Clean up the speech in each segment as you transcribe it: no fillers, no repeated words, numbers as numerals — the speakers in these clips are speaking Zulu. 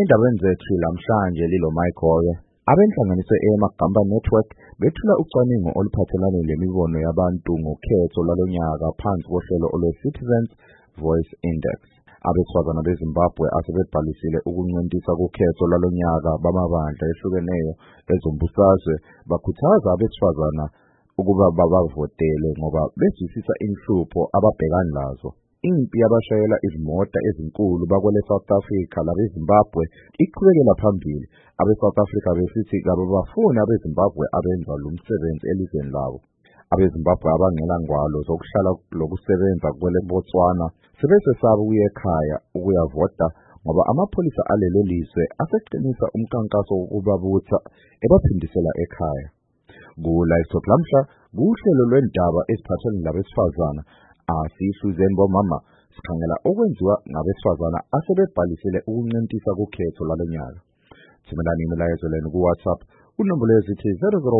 Endabeni zethu lamhlanje lilo Mike Hoye. Abenhlanganiso eMagamba Network bethula ucwaningo oluphathelane lemibono yabantu ngokhetho lalonyaka phansi kohlelo olwe-Citizens Voice Index. Abesifazana beZimbabwe asebebhalisile ukuncintiswa kukhetho lalonyaka bamabandla ehlukeneyo ezombusazwe bakhuthaza abesifazana ukuba babavotele ngoba bezwisisa inhlupho ababhekana lazo. Impi yabashayela izimota ezinkulu bakwele South Africa labeZimbabwe iqhubekela phambili. Abe-South Africa besithi kabafuni abeZimbabwe abenza lo msebenzi elizweni labo. AbeZimbabwe abangela ngwalo zokuhlala lokusebenza kwele Botswana sebesesaba ukuya ekhaya ukuyavota ngoba amapholisa alelo lizwe aseqinisa umkankaso wokubabutha ebaphindisela ekhaya. Ku-Live Talk lamhla kuhlelo lwendaba eziphathelene labesifazana asihluzeni bomama sikhangela okwenziwa ngabesifazana asebebhalisile ukuncintisa kukhetho lalonyaka. Thumelani imilayezo lenu ku-WhatsApp unombolo ezithi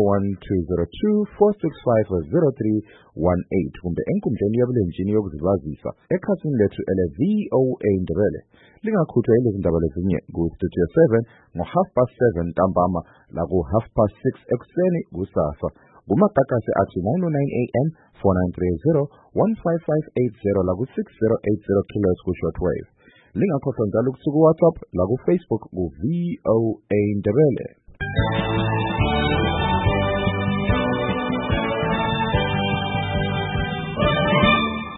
0012024650318 kumbe enkundleni yabulenjini yokuzivazisa ekhasini lethu ele-VOA Ndebele. Lingakhuthwa yilezindaba lezinye ku-Studio 7 ngo-7:30 ntambama laku-6:30 ekuseni kusasa. Kumatakase athi 909 AM 4930 15580 laku-6080 kHz ku-shortwave. Lingakhohlwa njalo ukusuka ku-WhatsApp laku-Facebook ku-VOA Ndebele.